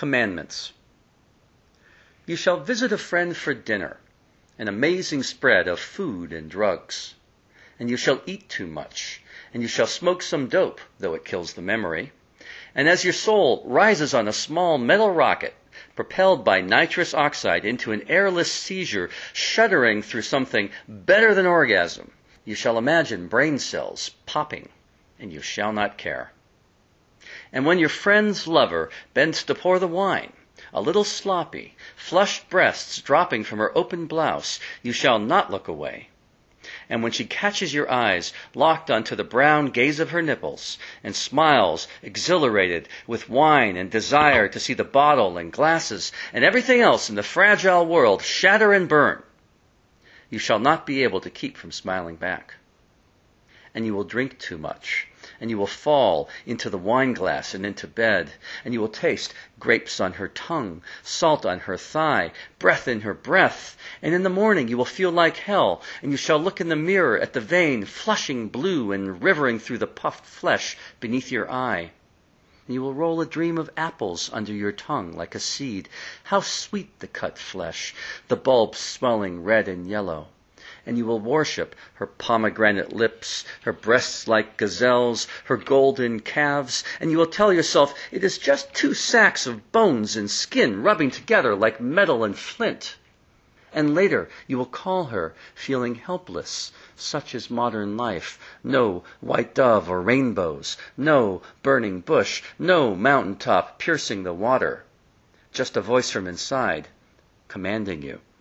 Commandments. You shall visit a friend for dinner, an amazing spread of food and drugs. And you shall eat too much, and you shall smoke some dope, though it kills the memory. And as your soul rises on a small metal rocket, propelled by nitrous oxide into an airless seizure, shuddering through something better than orgasm, you shall imagine brain cells popping, and you shall not care. And when your friend's lover bends to pour the wine, a little sloppy, flushed breasts dropping from her open blouse, you shall not look away. And when she catches your eyes locked onto the brown gaze of her nipples, and smiles exhilarated with wine and desire to see the bottle and glasses and everything else in the fragile world shatter and burn, you shall not be able to keep from smiling back. And you will drink too much, and you will fall into the wine glass and into bed, and you will taste grapes on her tongue, salt on her thigh, breath in her breath, and in the morning you will feel like hell, and you shall look in the mirror at the vein flushing blue and rivering through the puffed flesh beneath your eye. And you will roll a dream of apples under your tongue like a seed. How sweet the cut flesh, the bulbs swelling red and yellow. And you will worship her pomegranate lips, her breasts like gazelles, her golden calves, and you will tell yourself it is just 2 sacks of bones and skin rubbing together like metal and flint. And later you will call her, feeling helpless. Such is modern life. No white dove or rainbows, no burning bush, no mountaintop piercing the water. Just a voice from inside, commanding you.